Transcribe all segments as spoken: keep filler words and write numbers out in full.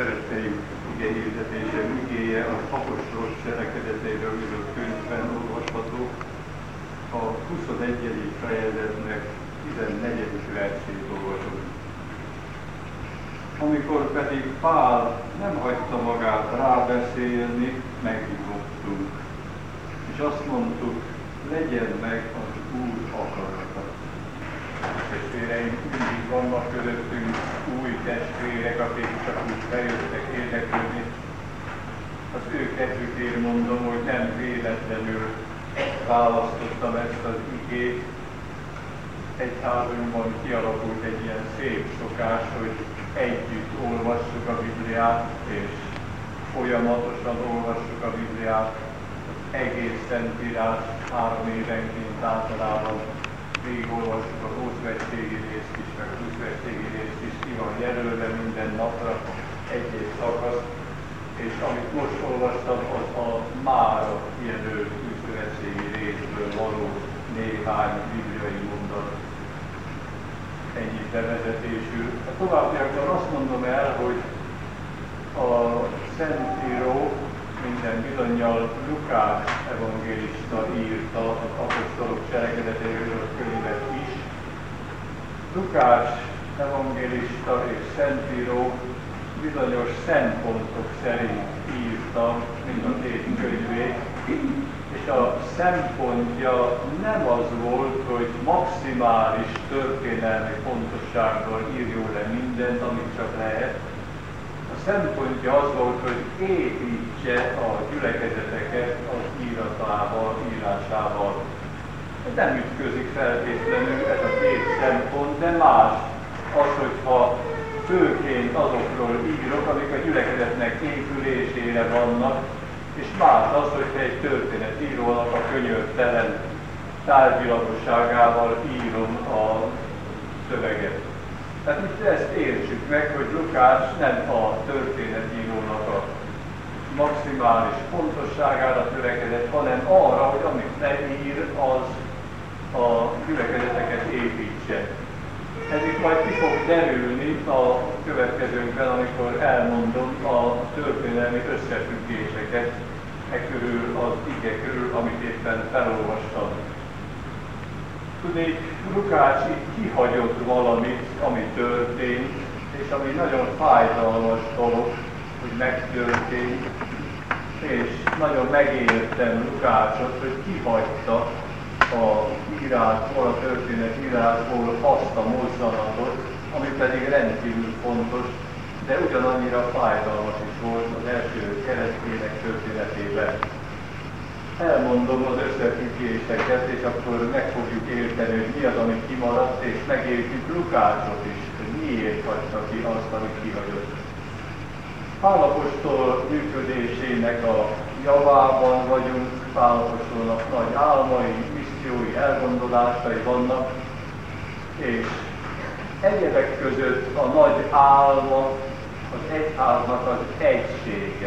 Szeretteim ige hirdetése igéje az apostolok cselekedeteiről írott könyvben olvasható, a huszonegyedik fejezetnek tizennegyedik versét olvasom. Amikor pedig Pál nem hagyta magát rábeszélni, meghívottunk, és azt mondtuk, legyen meg az Úr akarata. Testvéreim, mindig vannak közöttünk új testvérek, akik csak úgy bejöttek érdeklődni. Az ő kedvükért mondom, hogy nem véletlenül választottam ezt az igét. Egyházunkban kialakult egy ilyen szép szokás, hogy együtt olvassuk a Bibliát, és folyamatosan olvassuk a Bibliát. Az egész Szentírás három évenként általában végigolvassuk az Ószövetségi részt is, meg az Újszövetségi részt is, ki van jelölve minden napra egy-egy szakasz, és amit most olvastam, az a mára kijelölt Újszövetségi részből való néhány bibliai mondat. Ennyit bevezetésül. A továbbiakban azt mondom el, hogy a Szentíró minden bizonnyal Lukács evangélista írta az apostolok cselekedeteiről a könyvet is. Lukács evangélista és Szentíró bizonyos szempontok szerint írta mind a két könyvét, és a szempontja nem az volt, hogy maximális történelmi pontossággal írjon le mindent, amit csak lehet. A szempontja az volt, hogy építse a gyülekezeteket az íratával, írásával. Nem ütközik feltétlenül ez a két szempont, de más az, hogyha főként azokról írok, amik a gyülekezetnek épülésére vannak, és más az, hogyha egy történetírónak a könyörtelen tárgyilagosságával írom a szöveget. Tehát itt ezt értsük meg, hogy Lukács nem a történetírónak a maximális pontosságára törekedett, hanem arra, hogy amit leír, az a gyülekezeteket építse. Ez itt majd ki fog derülni a következőkben, amikor elmondom a történelmi összefüggéseket e körül, az ige körül, amit éppen felolvastam. Tudnék, Lukács itt kihagyott valamit, ami történt, és ami nagyon fájdalmas dolog, hogy megtörtént, és nagyon megértem Lukácsot, hogy kihagyta a írásból, a történet írásból azt a mozzanatot, ami pedig rendkívül fontos, de ugyanannyira fájdalmas is volt az első keresztények történetében. Elmondom az összefüggéseket, és akkor meg fogjuk érteni, hogy mi az, ami kimaradt, és megértjük Lukácsot is, hogy miért hagyta ki azt, amit kihagyott. Pál apostol működésének a javában vagyunk, Pál apostolnak nagy álmai, missziói, elgondolásai vannak, és egyebek között a nagy álma az egyháznak az egysége.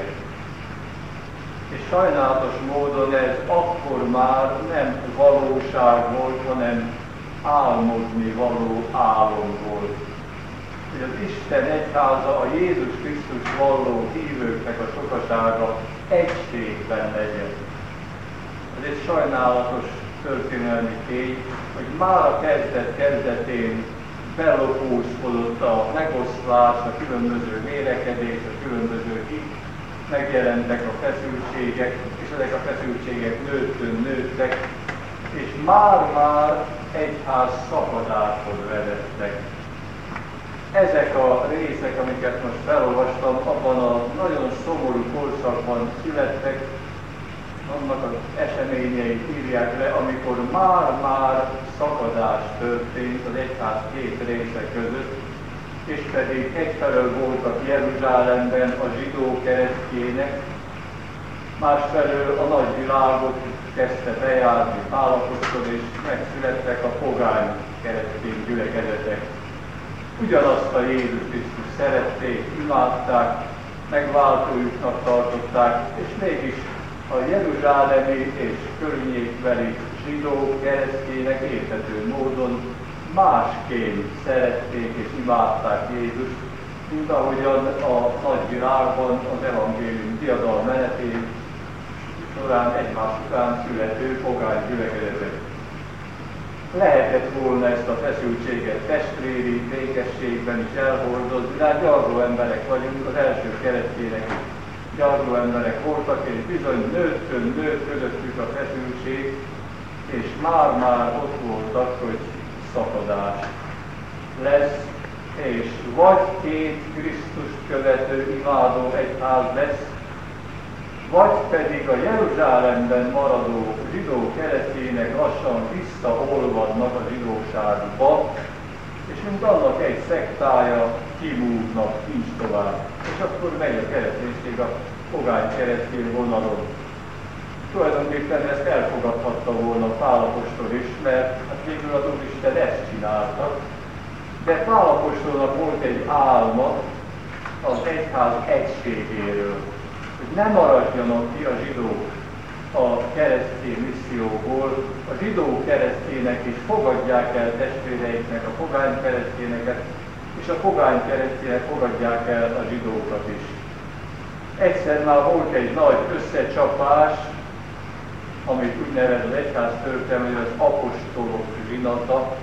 És sajnálatos módon ez akkor már nem valóság volt, hanem álmodni való álom volt. Hogy az Isten egyháza, a Jézus Krisztus valló hívőknek a sokasága egységben legyen. Ez egy sajnálatos történelmi tény, hogy már a kezdet kezdetén belopózkodott a megoszlás, a különböző vélekedés, a különböző hit, megjelentek a feszültségek, és ezek a feszültségek nőttön nőttek, és már-már egyház szakadáshoz vezettek. Ezek a részek, amiket most felolvastam, abban a nagyon szomorú korszakban születtek, annak az eseményeit írják le, amikor már-már szakadás történt az egyház két része között, és pedig egyfelől voltak Jeruzsálemben a zsidó keresztjének, másfelől a nagyvilágot kezdte bejárni Pál apostol, és megszülettek a pogány keresztény gyülekezetek. Ugyanazt a Jézus Krisztus szerették, imádták, megváltójuknak tartották, és mégis a jeruzsálemi és környékbeli zsidó keresztjének érthető módon másként szerették és imádták Jézust, mint ahogyan a nagyvilágban az evangélium diadal menetén során egymás után születő pogány gyülekezetek. Lehetett volna ezt a feszültséget testvéri békességben is elhordozni, de hát gyarló emberek vagyunk, az első keresztények is gyarló emberek voltak, és bizony nőttön nőtt közöttük a feszültség, és már-már ott voltak, hogy szakadás lesz, és vagy két Krisztust követő imádó egyház lesz, vagy pedig a Jeruzsálemben maradó zsidó keresztények lassan visszaolvadnak a zsidóságba, és mint annak egy szektája kimúvnak, nincs tovább. És akkor megy a kereszténység a pogány keresztény vonalon. Tulajdonképpen ezt elfogadhatta volna Pál apostol is, mert hát végül az Úristen ezt csinálta. De Pál apostolnak volt egy álma az egyház egységéről, hogy ne maradjanak ki a zsidók a keresztény misszióból, a zsidó keresztények is fogadják el testvéreiknek a pogány keresztényeket, és a pogány keresztények fogadják el a zsidókat is. Egyszer már volt egy nagy összecsapás, amit úgy nevez az egyház történelme, hogy az apostolok zsinata.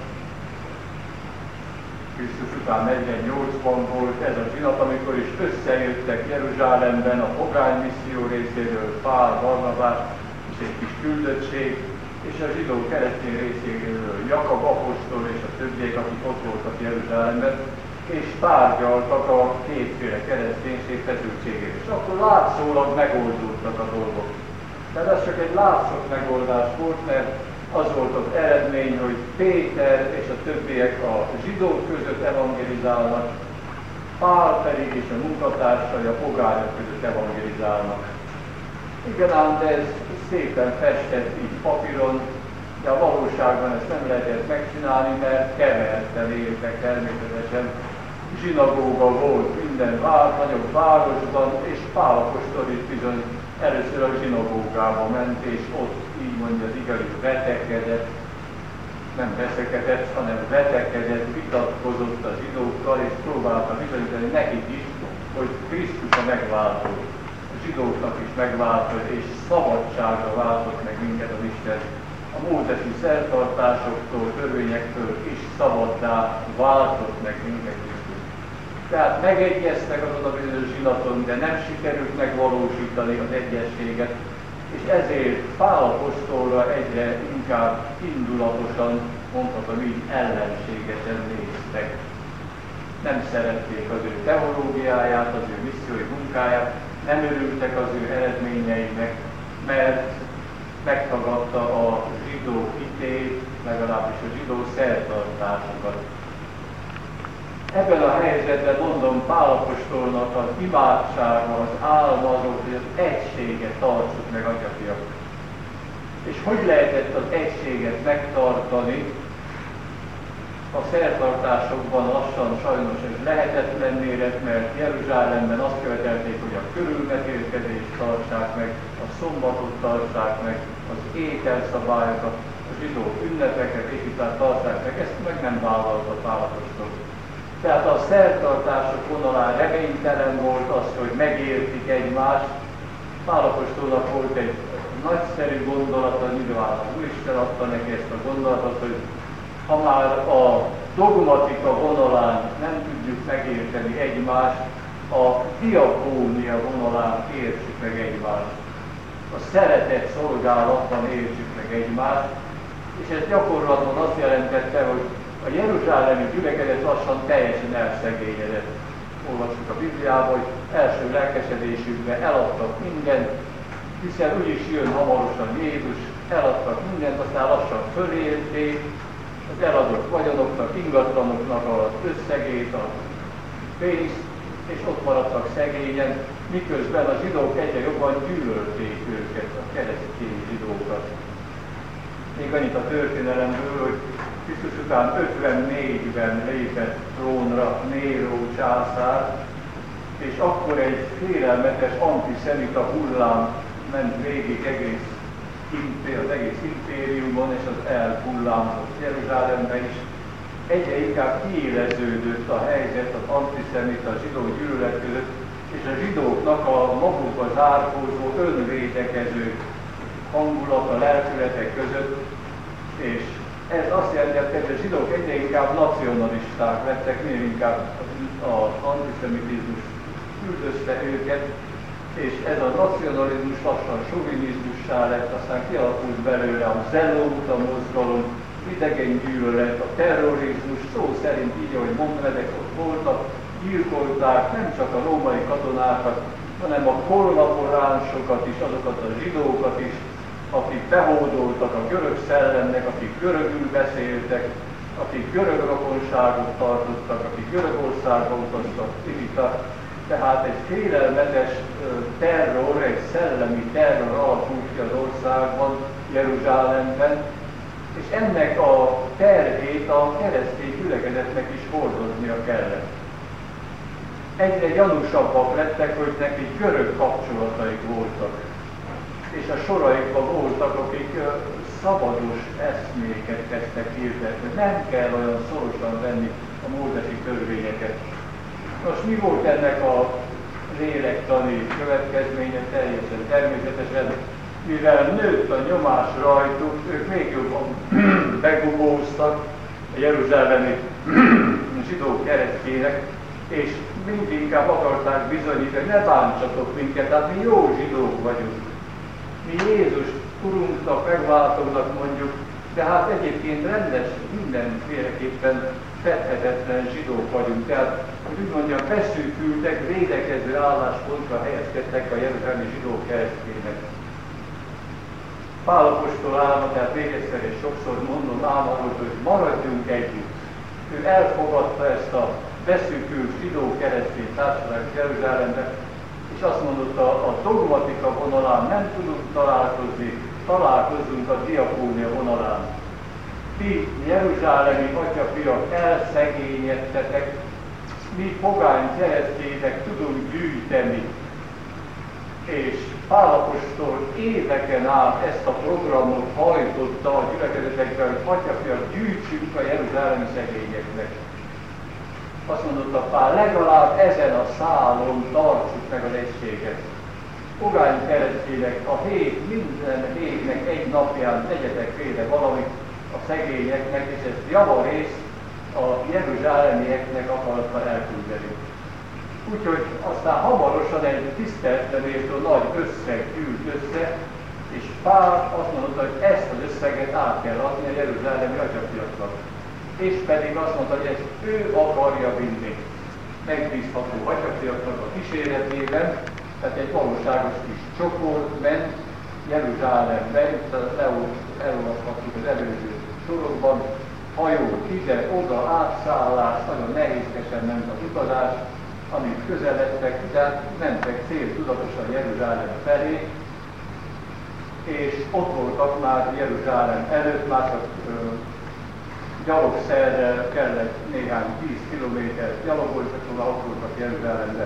Krisztus után negyvennyolcban volt ez a zsinat, amikor is összejöttek Jeruzsálemben a pogány misszió részéről Pál, Barnabás és egy kis küldöttség, és a zsidó keresztény részéről Jakab apostol és a többiek, akik ott voltak Jeruzsálemben, és tárgyaltak a kétféle kereszténység feszültségéről. És akkor látszólag megoldódtak a dolgok. Tehát ez csak egy látszott megoldás volt, mert az volt az eredmény, hogy Péter és a többiek a zsidók között evangelizálnak, Pál pedig és a munkatársai a pogányok között evangelizálnak. Igen ám, de ez szépen festett így papíron, de a valóságban ezt nem lehetett megcsinálni, mert keverten éltek természetesen. Zsinagóga volt minden vár, nagyobb városban, és Pál apostol is bizony először a zsinagógába ment, és ott így mondja az igaz, vetekedett, nem veszekedett, hanem vetekedett, vitatkozott a zsidókkal, és próbálta bizonyítani nekik is, hogy Krisztus a megváltó, a zsidóknak is megváltó, és szabadságra váltott meg minket az Isten. A mózesi szertartásoktól, törvényektől is szabaddá váltott meg minket Krisztus. Tehát megegyeztek azon a bizonyos zsinaton, de nem sikerült megvalósítani az egyességet, és ezért Pál apostolra egyre inkább indulatosan, mondhatom így, ellenségesen néztek. Nem szerették az ő teológiáját, az ő missziói munkáját, nem örültek az ő eredményeinek, mert megtagadta a zsidó hitét, legalábbis a zsidó szertartásokat. Ebben a helyzetben mondom Pál apostolnak az imádsága, az álma az volt, hogy az egységet tartsuk meg, atyafiak. És hogy lehetett az egységet megtartani? A szertartásokban lassan sajnos ez lehetetlenné lett, mert Jeruzsálemben azt követelték, hogy a körülmetélkedést tartsák meg, a szombatot tartsák meg, az ételszabályokat, a zsidó ünnepeket, és itt tartsák meg. Ezt meg nem vállalta Pál apostol. Tehát a szertartások vonalán reménytelen volt az, hogy megértik egymást. Pál apostolnak volt egy nagyszerű gondolata, nyilván az Úristen adta neki ezt a gondolatot, hogy ha már a dogmatika vonalán nem tudjuk megérteni egymást, a diakónia vonalán értsük meg egymást. A szeretet szolgálatban értsük meg egymást, és ez gyakorlatban azt jelentette, hogy a jeruzsálemi gyülekezet lassan teljesen elszegényedett. Olvassuk a Bibliában, hogy első lelkesedésükben eladtak mindent, hiszen úgyis jön hamarosan Jézus, eladtak mindent, aztán lassan fölélték, az eladott vagyonoknak, ingatlanoknak az összegét, a pénzt, és ott maradtak szegényen, miközben a zsidók egyre jobban gyűlölték őket, a keresztény zsidókat. Még annyit a történelemből, hogy Krisztus után ötvennégyben lépett trónra Néró császár, és akkor egy félelmetes antiszemita hullám ment végig egész, az egész impériumon, és az elhullámzott Jeruzsálemben is. egyre inkább kiéleződött a helyzet az antiszemita, a zsidó gyűlölet között, és a zsidóknak a magukba zárkózó, önvédekező hangulata, lelkületek között, és ez azt jelenti, hogy a zsidók egyre inkább nacionalisták lettek, minél inkább az antiszemitizmus üldözte őket, és ez a nacionalizmus lassan sovinizmussá lett, aztán kialakult belőle a zelóta mozgalom, idegen gyűlölet, a terrorizmus, szó szerint így, ahogy mondtam, ezek ott voltak, gyilkolták nem csak a római katonákat, hanem a kollaboránsokat is, azokat a zsidókat is, akik behódoltak a görög szellemnek, akik görögül beszéltek, akik görög rokonságot tartottak, akik Görögországba utaztak, írtak. Tehát egy félelmetes terror, egy szellemi terror alakult ki az országban, Jeruzsálemben, és ennek a terhét a keresztény gyülekezetnek is hordoznia kellett. Egyre gyanúsabbak lettek, hogy neki görög kapcsolataik voltak, és a soraikban voltak, akik szabados eszméket kezdtek hirdetni. Nem kell olyan szorosan venni a mózesi törvényeket. Most mi volt ennek a lélektani következménye? Teljesen természetesen, mivel nőtt a nyomás rajtuk, ők még jobban begubóztak a jeruzsálemi zsidó keresztjének, és mindig inkább akarták bizonyítani, ne bántsatok minket, tehát mi jó zsidók vagyunk. Mi Jézus Urunknak, megváltónak mondjuk, de hát egyébként rendes, mindenféleképpen fethetetlen zsidók vagyunk. Tehát, hogy úgy mondjam, beszűkültek, védekező álláspontra helyezkedtek a jeruzsálemi zsidó keresztjének. Pál apostol álma, tehát még egyszer és sokszor mondom, álma volt, hogy maradjunk együtt. Ő elfogadta ezt a beszűkült zsidó keresztény társadalmat Jeruzsálemben, és azt mondotta, a dogmatika vonalán nem tudunk találkozni, találkozunk a diakónia vonalán. Ti, jeruzsálemi atyafiak, elszegényedtetek, mi pogány keresztények tudunk gyűjteni. És Pál apostol éveken át ezt a programot hajtotta a gyülekezetekben, hogy atyafiak, gyűjtsünk a jeruzsálemi szegényeknek. Azt mondotta Pál, legalább ezen a szálon tartsuk meg az egységet. Pogány keresztények, a hét, minden hétnek egy napján tegyetek félre valamit a szegényeknek, és ezt javarészt a jeruzsálemieknek akarta elküldeni. Úgyhogy aztán hamarosan egy tiszteletlenértől nagy összeg gyűlt össze, és Pál azt mondta, hogy ezt az összeget át kell adni a jeruzsálemi atyafiaknak. És pedig azt mondta, hogy ezt ő akarja vinni megbízható atyafiaknak a kíséretében, tehát egy valóságos kis csoport ment Jeruzsálembe, itt elolvashatjuk az előző sorokban, hajó ide, oda, átszállás, nagyon nehézkesen ment az utazás, amíg közeledtek, de mentek céltudatosan Jeruzsálem felé, és ott voltak már Jeruzsálem előtt, már csak gyalogszerrel kellett néhány tíz kilométert gyalogolni, csak oda ott voltak Jeruzsálemben.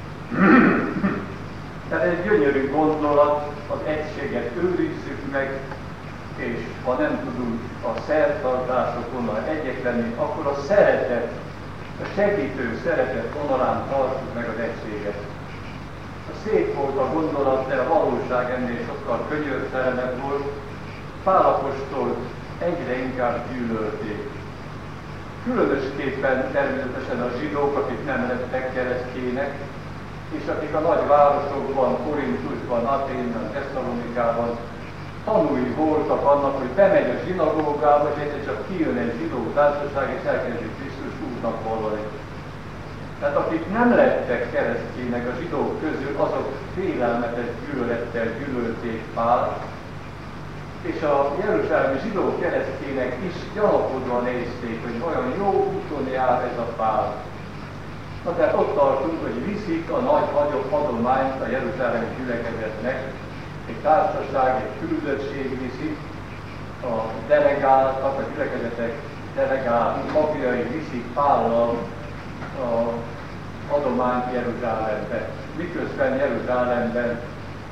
Tehát egy gyönyörű gondolat, az egységet őrizzük meg, és ha nem tudunk a szertartásokon egyek lenni, akkor a szeretet, a segítő szeretet vonalán tartsuk meg az egységet. Szép volt a gondolat, de a valóság ennél sokkal könyörtelenebb volt. Pál apostol egyre inkább gyűlölték. Különösképpen természetesen a zsidók, akik nem lettek keresztjének, és akik a nagy városokban, Korintusban, Athénban, Tesszalonikában tanúi voltak annak, hogy bemegy a zsinagógába, és egyszer csak kijön egy zsidó társaság, és elkezdi Krisztus úrnak vallani. Tehát akik nem lettek keresztjének a zsidók közül, azok félelmetes gyűlölettel gyűlölték Pál, és a jeruzsálemi zsidó keresztjének is gyanakodva nézték, hogy olyan jó úton jár ez a Pál. Na tehát ott tartunk, hogy viszik a nagy adományt a jeruzsálemi gyülekezetnek, egy társaság, egy küldöttség viszik, a delegáltak, a gyülekezetek delegált papjai viszik Pállal a adományt Jeruzsálembe. Miközben Jeruzsálemben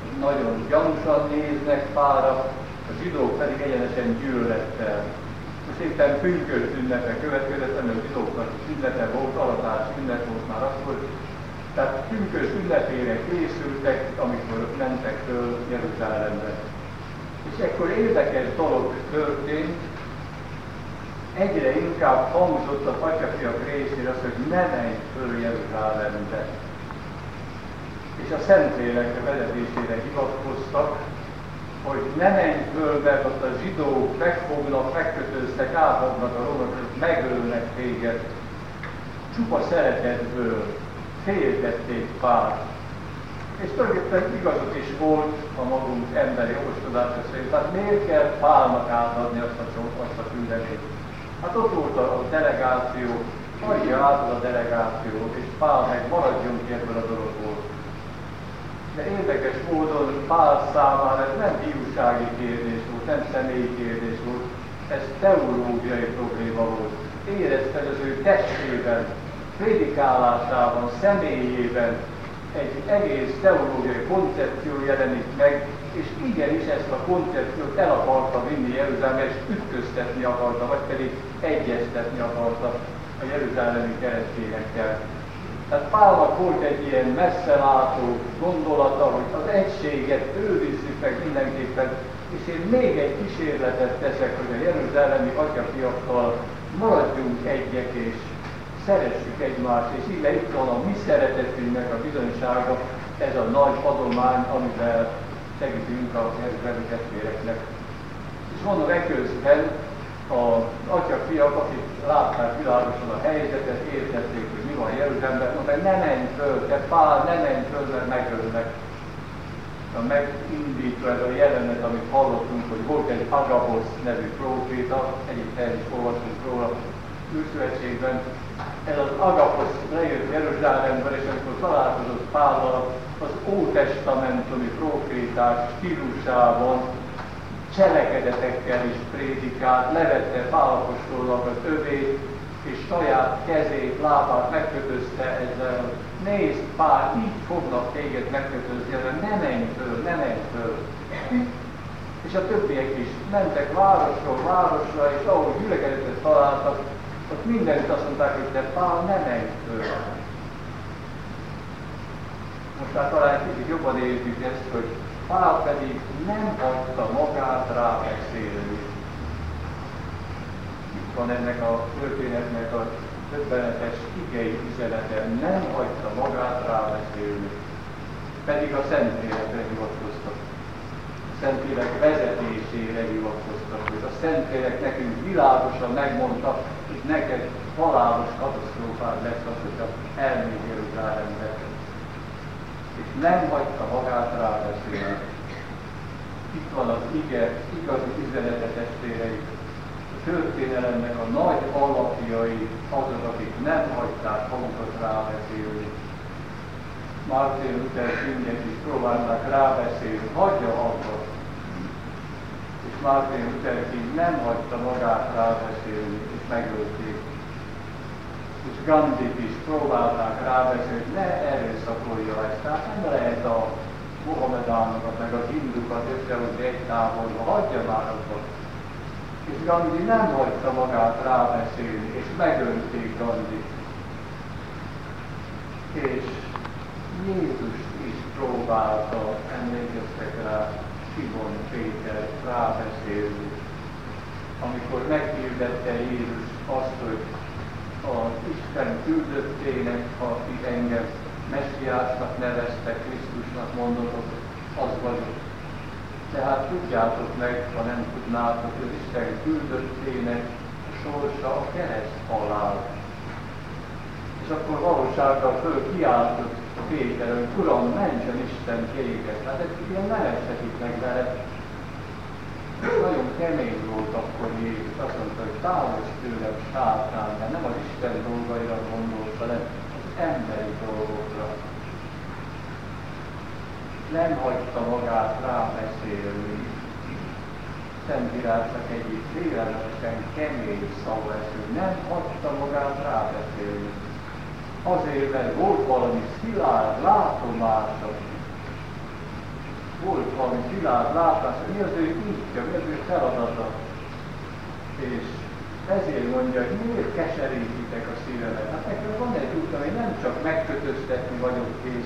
nagyon gyanúsan néznek Pálra, a zsidók pedig egyenesen gyűlölettel. szépen pünkösd ünnepe következett, ami a zsidóknak is ünnepe volt, aratás ünnep volt már akkor. Tehát pünkösd ünnepére készültek, amikor mentek föl Jeruzsálembe. És ekkor érdekes dolog történt, egyre inkább hangzott az atyafiak részére az, hogy ne menj föl Jeruzsálembe. És a Szentlélek vezetésére hivatkoztak, hogy ne menj föl, mert ott a zsidók megfognak, megkötöztek, átadnak a romokat, megölnek téged. Csupa szeretetből féltették Pált. És tulajdonképpen igazat is volt a magunk emberi okoskodása szerint. Tehát miért kell Pálnak átadni azt a, azt a küldetést? Hát ott volt a delegáció, adja át a delegáció, és Pál meg maradjon ki ebből a dologból. De érdekes módon Pál számára ez nem hiúsági kérdés volt, nem személyi kérdés volt, ez teológiai probléma volt. Érezte, hogy az ő testében, prédikálásában, személyében egy egész teológiai koncepció jelenik meg, és igenis ezt a koncepciót el akarta vinni Jeruzsálembe, és ütköztetni akarta, vagy pedig egyeztetni akarta a jeruzsálemi keresztényekkel. Tehát Pálnak volt egy ilyen messzelátó gondolata, hogy az egységet őrizzük meg mindenképpen, és én még egy kísérletet teszek, hogy a jeruzsálemi atyafiakkal maradjunk egyek, és szeressük egymást, és ide itt van a mi szeretetünknek a bizonysága, ez a nagy adomány, amivel segítünk a jeruzsálemi testvéreknek. És mondom, eközben az atyafiak, akik látták világosan a helyzetet, értették, hogy mi van Jeruzsálemben, mondták, ne menj föl, te Pál, ne menj föl, mert megölnek. Megindítva ez a jelenet, amit hallottunk, hogy volt egy Agabosz nevű próféta, egyik helyen is olvasunk róla Újszövetségben. Ez az Agabosz lejött Jeruzsálemben, és amikor találkozott Pállal, az ótestamentumi próféták stílusában cselekedetekkel is prédikált, levette Pál apostolnak az övét, és saját kezét, lábát megkötözte ezzel. Nézd, Pál, így fognak téged megkötözni, ezzel ne menj föl, ne menj föl. És a többiek is mentek városról városra, és ahol gyülekezetet találtak, ott mindenütt azt mondták, hogy te Pál, ne menj föl. Most már talán kicsit jobban értjük ezt, hogy Pál pedig nem hagyta magát rábeszélni. Itt van ennek a történetnek a döbbenetes igei üzenete, nem hagyta magát rábeszélni. Pedig a Szentlélekre hivatkoztak. A Szentlélek vezetésére hivatkoztak, hogy a Szentlélek nekünk világosan megmondta, hogy neked halálos katasztrófád lesz az, hogyha elmégy Jeruzsálembe. És nem hagyta magát rábeszélni. Itt van az ige, igazi üzenete, testvérei. A történelemnek a nagy alapjai azok, akik nem hagyták magukat rábeszélni. Martin Luther Kinget is próbálták rábeszélni, hagyja abba. És Martin Luther King nem hagyta magát rábeszélni, és megölték. És Gandhit is próbálták rábeszélni, hogy ne erőszakolja ezt. Tehát nem lehet a mohamedánokat, meg a hindukat összehozni egy távolba, hagyja már abba. És Gandhi nem hagyta magát rábeszélni, és megölték Gandhit. És Jézus is próbálta, emlékeztek rá, Simon Péter rábeszélni, amikor meghirdette Jézus azt, hogy az Isten küldöttének, aki engem Messiásnak nevezte, Krisztusnak mondotok, az vagyok. Tehát tudjátok meg, ha nem tudnátok, hogy az Isten küldöttének a sorsa a kereszt halál. És akkor valósággal föl kiáltott Péter, hogy Uram, mentsen Isten téged. Hát ez ilyen nem eshetik meg vele. Nagyon kemény volt akkor Jézus, azt mondta, hogy távozz tőlem, sátán, de nem az Isten dolgaira gondolt, hanem az emberi dolgokra. Nem hagyta magát rábeszélni. Szentírásnak egyik vélemesen kemény szava ez, hogy nem hagyta magát rábeszélni. Azért, mert volt valami szilárd látomása. Volt valami szilárd látása, mi az ő útja, mi az ő feladata. És Ezért mondja, hogy miért keserítitek a szívemet. Hát nekem van egy út, ami nem csak megkötöztetni vagyok kész,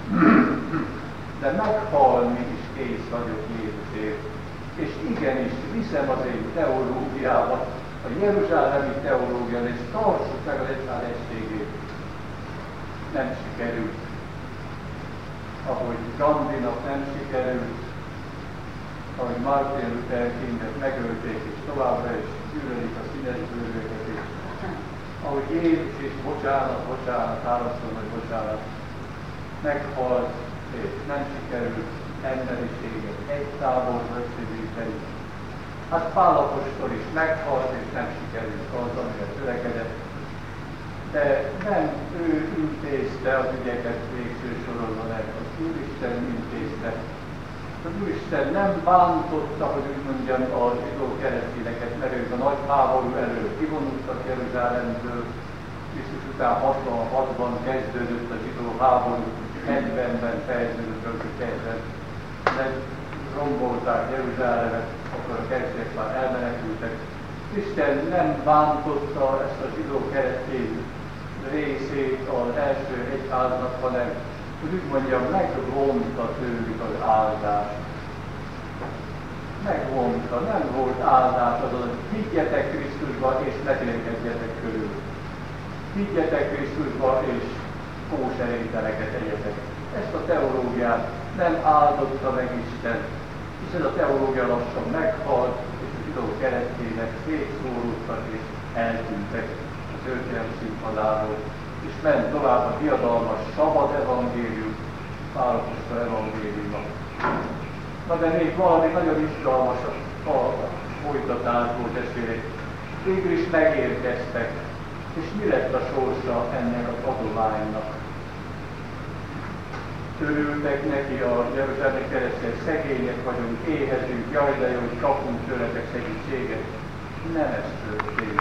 de meghalni is kész vagyok Jézusért. És igenis, viszem az én teológiába, a jeruzsálemi teológián, és tartsuk meg az egyház egységét. Nem sikerült. Ahogy Gandinak nem sikerült, ahogy Martin Luther Kinget megölték, és továbbra is gyűlölik a színes bőröket, és ahogy Jézus is bocsánat, bocsánat, háromszor vagy bocsánat, meghalt, és nem sikerült emberiséget egy táborba összegyűjteni. Hát Pál apostol is meghalt, és nem sikerült az, amire törekedett. De nem ő intézte az ügyeket végső soron, hanem az Úristen intézte. Az Úristen nem bántotta, hogy úgy mondjam, a zsidó keresztényeket, mert ők a nagy háború elől kivonultak Jeruzsálemből. Krisztus után hatvanhatban kezdődött a zsidó háború, negyvenben fejeződött rögtön, mert rombolták Jeruzsálemet, akkor a keresztények már elmenekültek. Isten nem bántotta ezt a zsidó keresztény részét az első egyháznak, hanem, hogy úgy mondjam, megvonta tőlük az áldást. Megvonta, nem volt áldás azon, hogy higgyetek Krisztusba és ne térkedjetek körül. Higgyetek Krisztusba és kóserételeket egyetek. Ezt a teológiát nem áldotta meg Isten, és ez a teológia lassan meghalt, és a zsidó keresztények szétszóródtak és eltűntek a történelmi színpadáról, és ment tovább a diadalmas, szabad evangélium, Pál apostol evangéliuma. Na de még valami nagyon izgalmas a, a folytatásból testvérek. Végül is megérkeztek, és mi lett a sorsa ennek az adománynak? Örültek neki a jeruzsálemi keresztény, szegények vagyunk, éhezünk, jaj de jó, hogy kapunk tőletek segítséget. Nem ez történt.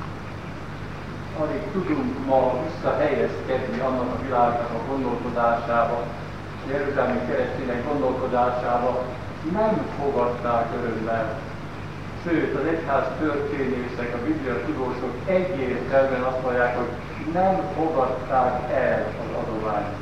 Alig tudunk ma visszahelyezkedni annak a világnak a gondolkodásába, a jeruzsálemi keresztények gondolkodásába, nem fogadták örömmel. Sőt, az egyház történészek, a Biblia tudósok egyértelműen azt mondják, hogy nem fogadták el az adományt.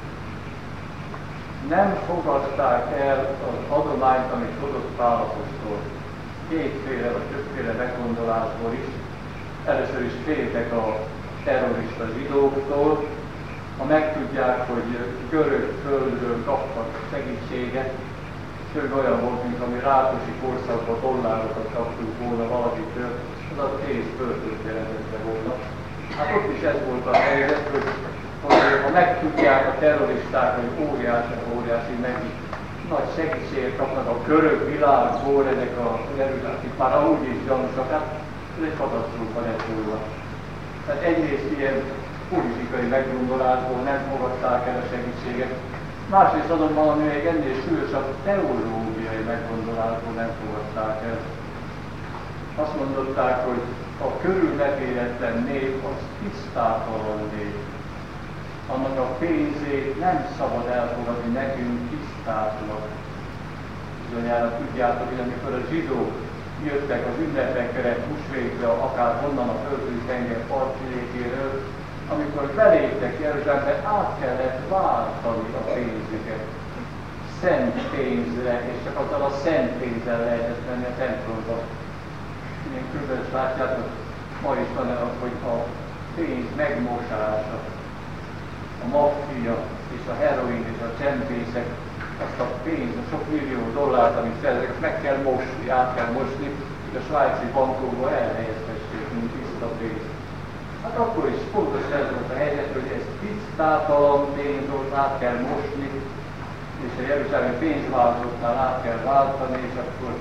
Nem fogadták el az adományt, amit hozott Pál apostol. Kétféle vagy többféle meggondolásból is. Először is féltek a terrorista zsidóktól, ha megtudják, hogy görög földről kaptak segítséget, sőt olyan volt, mint ami Rákosi korszakban dollárokat kaptunk volna valakitől, az a kész börtönt jelentette volna. Hát ott is ez volt a helyzet, hogy, hogy ha megtudják a terroristák, hogy óriási, óriási mennyi nagy segítséget kapnak a görög világból, ezek a jeruzsálemi már amúgy is gyanúsak, hát ez egy katasztrófa lett volna. Tehát egyrészt ilyen politikai meggondolásból nem fogadták el a segítséget, másrészt azonban, ami még ennél súlyosabb, teológiai meggondolásból nem fogadták el. Azt mondották, hogy a körülmetéletlen nép az tisztátalan nép. Annak a pénzét nem szabad elfogadni, nekünk tisztátalan. Bizonyára tudjátok, hogy amikor a zsidók jöttek az ünnepekre, húsvétre, akár honnan a Földközi-tenger partvidékéről, amikor beléptek Jeruzsálembe, át kellett váltani a pénzüket szent pénzre, és csak azzal a szent pénzzel lehetett menni a templomba. Én körülbelül látjátok, ma is van az, hogy a pénz megmosása, a maffia és a heroin és a csempészek azt a pénzt, a sok millió dollárt, amit szerzek, meg kell mosni, át kell mosni, hogy a svájci bankokba elhelyezhessék, mint tiszta pénz. Hát akkor is pontosan ez volt a helyzet, hogy ez tisztátalan pénz volt, át kell mosni, és a jeruzsálemi pénzváltóknál át kell váltani, és akkor,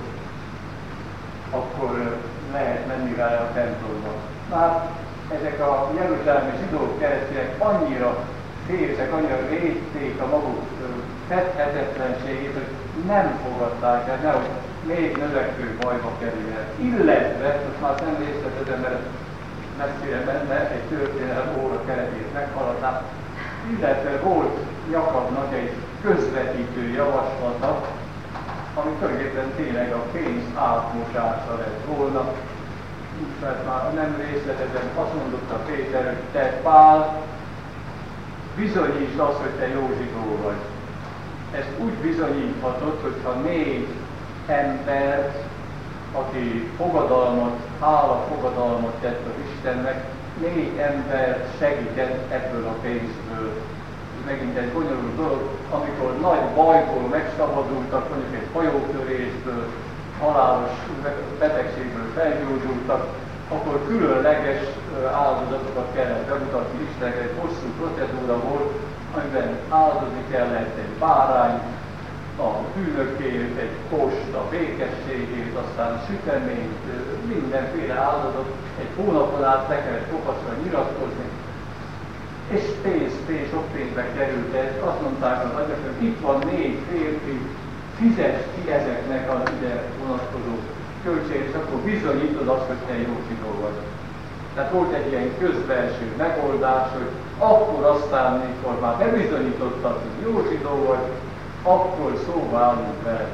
akkor lehet menni vele a templomba. Hát ezek a jeruzsálemi zsidók keresztények annyira féltek, annyira védték a maguk fedhetetlenségét, hogy nem fogadták el, nehogy még növekvő bajba kerülnek. Illetve, most már nem részletezem, mert messzire menne, egy történelem óra keretét meghaladná, illetve volt Jakabnak egy közvetítő javaslata, ami tulajdonképpen tényleg a pénz átmosása lett volna, mert már nem részletesen azt mondotta Péter, hogy te Pál, bizonyítsd azt, hogy te jó zsidó vagy. Ezt úgy bizonyíthatod, hogyha négy embert, aki fogadalmat, hála fogadalmat tett az Istennek, négy ember segített ebből a pénzből. Ez megint egy bonyolult dolog, amikor nagy bajból megszabadultak, mondjuk egy hajótörésből, halálos betegségből felgyógyultak, akkor különleges áldozatokat kellett bemutatni Istennek. Egy hosszú procedúra volt, amiben áldozni kellett egy bárány, a bűnökért, egy kost, a békességért, aztán süteményt, mindenféle áldozatot, egy hónapon át le kellett kopaszra nyilatkozni, és pénz, pénz, sok pénzbe került ez. Azt mondták az atyák, hogy itt van négy férfi, fizess ki ezeknek az ide vonatkozó költségét, és akkor bizonyítod azt, hogy te jó zsidó vagy. Tehát volt egy ilyen közbelső megoldás, hogy akkor aztán, mikor már bebizonyítottad, hogy jó zsidó vagy, akkor szóba állunk vele.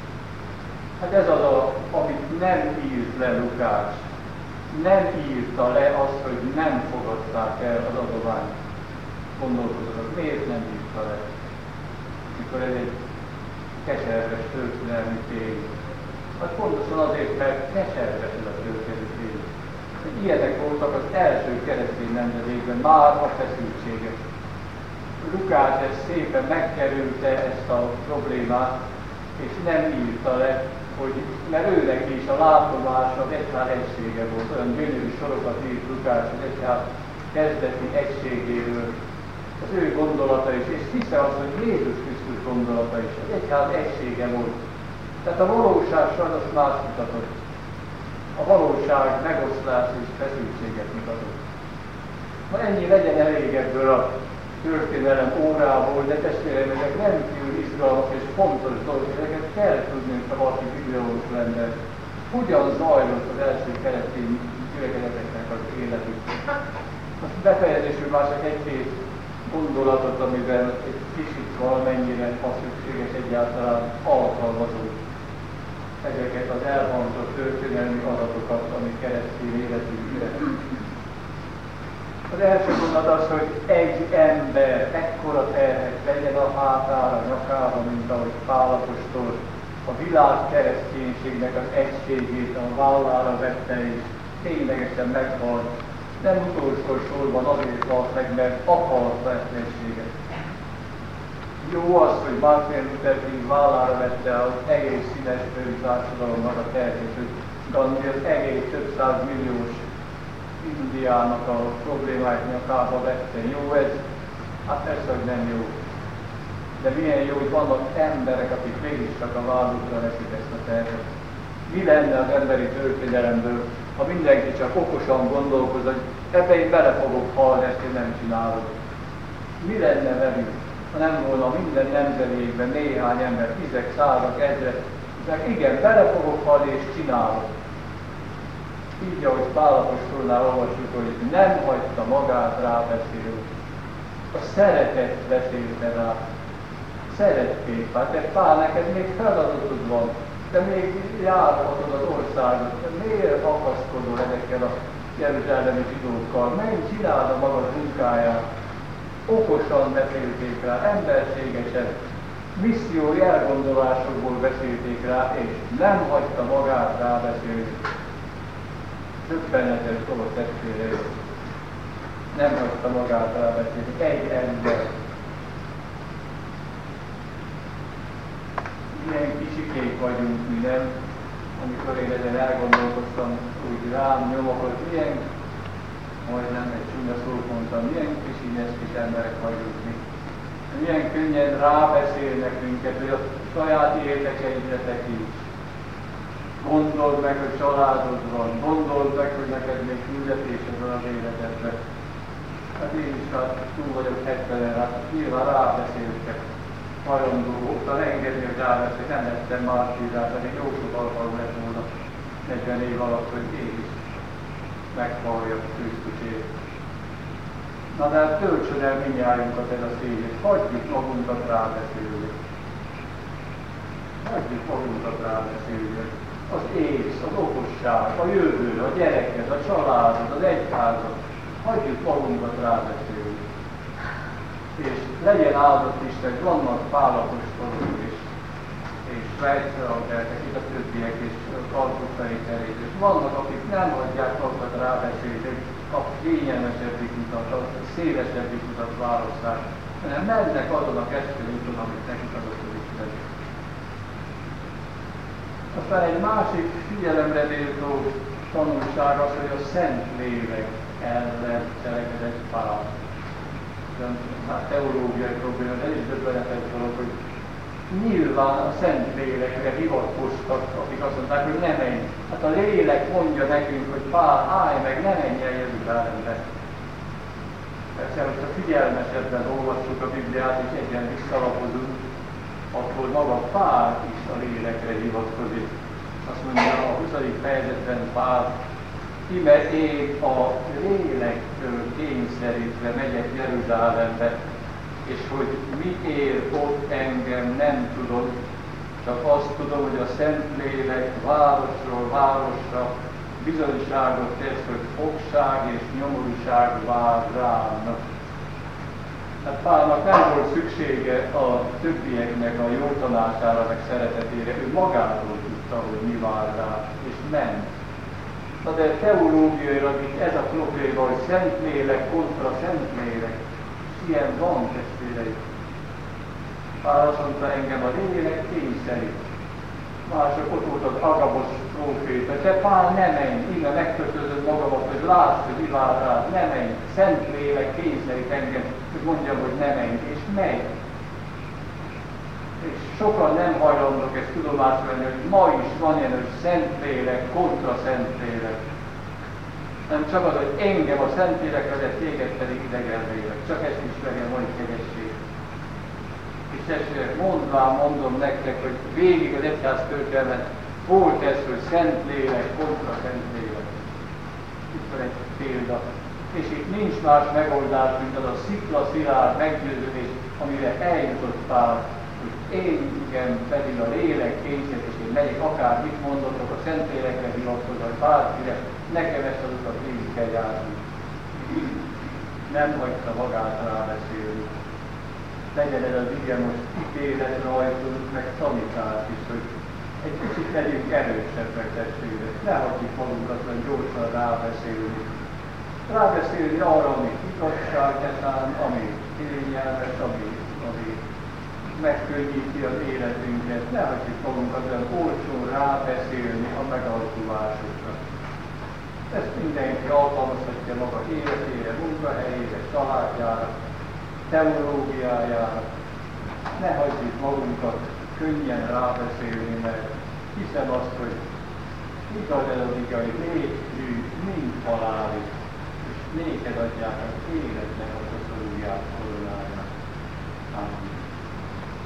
Hát ez az, a, amit nem írt le Lukács. Nem írta le azt, hogy nem fogadták el az adományt. Gondolkodott, miért nem írta le? Mikor ez egy keserves történelmi tény. Hát pontosan azért, mert keserves ez a történelmi tény. Ilyenek voltak az első keresztény nemzedékben már a feszültségek. Lukács ezt szépen megkerülte ezt a problémát, és nem írta le, hogy, mert őnek is a látomás az egyház egysége volt, olyan gyönyörű sorokat írt Lukács az egyház kezdeti egységéről, az ő gondolata is, és hisze az, hogy Jézus Krisztus gondolata is, az egyház egysége volt. Tehát a valóság sajnos más mutatott. A valóság megoszlás és feszültséget mutatott. Na ennyi legyen elég ebből a történelem órából, de testvérem, ezek rendkívül izgalmas és fontos dolgok, ezeket kell tudni, ha valaki bibliológus lenne. Hogyan zajlott az első keresztény gyülekezeteknek az életük? Most befejezésül már csak egy-két gondolatot, amiben egy kicsit valamennyire, ha szükséges egyáltalán alkalmazunk ezeket az elhangzott történelmi adatokat, ami keresztény életünkre. Az első gondolat az, hogy egy ember ekkora terhet vegyen a hátára, nyakára, mint ahogy Pál apostol a világ kereszténységnek az egységét a vállára vette, és ténylegesen meghalt. Nem utolsó sorban azért halt meg, mert akart lehetőséget. Jó az, hogy Martin Luther King vállára vette az egész színes bőrű társadalomnak a terhét, hogy Gandhi az egész több száz milliós Indiának a problémáit nyakába vette. Jó ez? Hát persze, hogy nem jó. De milyen jó, hogy vannak emberek, akik mégiscsak a vállukra veszik ezt a terhet. Mi lenne az emberi történelemből, ha mindenki csak okosan gondolkoz, hogy ebbe én bele fogok halni, ezt én nem csinálok. Mi lenne velünk, ha nem volna minden nemzedékben néhány ember, tízek, százak, ezrek, de igen, bele fogok halni és csinálok. Így, ahogy Pál apostolnál olvassuk, hogy nem hagyta magát rábeszélni. A szeretet beszélte rá. Szerették. Hát de Pál, neked még feladatod van, de még járhatod az országot. De miért akaszkodol ezekkel a jeruzsálemi zsidókkal? Menj, csináld a magad munkáját. Okosan beszélték rá, emberségesen, missziói elgondolásokból beszélték rá, és nem hagyta magát rábeszélni. Többenetes dolog testvére, nem hagyta magát rábeszélni. Egy ember. Milyen kicsikék vagyunk mi, nem? Amikor én ezen elgondolkoztam, úgy rám nyomokat, milyen, majdnem egy csúnya szót mondtam, milyen kis kis emberek vagyunk mi. Milyen könnyen rábeszélnek minket, hogy a saját érdekeidre tekints. Gondold meg, hogy családod van, gondold meg, hogy neked még küldetésed van az életedben. Hát én is hát túl vagyok hetvenen, hát nyilván rábeszéltek. Hajlandó óta engedni, hogy rábeszél, nem lettem mártírrá, pedig jó sok alkalom lett volna negyven év alatt, hogy én is meghalljak Krisztusért. Na de hát töltsön el mindnyájunkat ez a szégyen, hagyjuk magunkat rábeszélni. Hagyjuk magunkat rábeszélni. az ész, az okosság, a jövő, a gyereked, a családod, az egyházad, hagyjuk magunkat rábeszélni. És legyen áldott Isten, vannak pálapostolók és, és Svájcra-Albertek, itt a többiek, és Kalkutai Terét, és vannak, akik nem hagyják magukat rábeszélni, a kényelmesebbik utat, a szélesebbik utat választják, hanem mennek azon a keskeny úton, amit nekik adott az Isten. Aztán egy másik figyelemre méltó tanulság az, hogy a Szent Lélek ellen cselekedett Pál. Hát teológiai probléma, de is döbbenetes dolog, hogy nyilván a Szent Lélekre hivatkoztak, akik azt mondták, hogy ne menj. Hát a Lélek mondja nekünk, hogy Pál, állj meg, ne menj el Jeruzsálembe. Persze, hogyha figyelmesebben olvassuk a Bibliát és egyen visszalapozunk, akkor maga Pál is a Lélekre hivatkozik. Azt mondja a huszadik fejezetben Pál, íme én a lélektől kényszerítve megyek Jeruzsálembe, és hogy mi ér ott engem nem tudom, csak azt tudom, hogy a Szentlélek városról városra bizonyságot tesz, hogy fogság és nyomorúság vár rám. Hát Pálnak nem volt szüksége a többieknek a jó tanácsára, meg szeretetére, ő magától tudta, hogy mi vár rá, és ment. Na de teológiailag itt ez a probléma, hogy Szentlélek kontra Szentlélek. És ilyen van, testvéreim. Pál azt mondta, engem a lélek kényszerít. Mások ott volt az Agabos próféta. Te Pál, ne menj, íme megkötözöd magamat, hogy lásd, hogy mi vár rád, ne menj. Szentlélek kényszerít engem, hogy mondjam, hogy ne menj, és megy. És sokan nem hajlandók ezt tudomásul venni, hogy ma is van ilyen, hogy Szentlélek kontra Szentlélek. Nem csak az, hogy engem a Szentlélek vezet, téged pedig idegen lélek. Csak ezt is legyen, van egy kegyesség. És testvérek, mondván mondom nektek, hogy végig az egyház történelmet volt ez, hogy Szentlélek kontra Szentlélek. Itt van egy példa. És itt nincs más megoldás, mint az a sziklaszilárd meggyőződés, amire eljutott Pál, hogy engem pedig a lélek kényszerít, és én megyek akár mit mondotok, a Szentlélekre hivatkozva, vagy bárkire, nekem ezt az utat végig kell járni. Nem hagyta magát rábeszélni. Legyen ez az igen most ítélet rajtunk, meg tanítás is, hogy egy kicsit legyünk erősebbek, testvérek. Ne hagyjuk magunkat olyan gyorsan rábeszélni. Rábeszélni arra, ami igazságnyelván, ami kényelmes, ami, ami megkönnyíti az életünket. Ne hagyjuk magunkat olyan olcsón rábeszélni a megalkulásokra. Ezt mindenki alkalmazhatja maga életére, munkahelyére, családjára, teológiájára. Ne hagyjuk magunkat könnyen rábeszélni, mert hiszem azt, hogy igaz ez az igaz, hogy légy, mind halálig, és néked adják az életnek a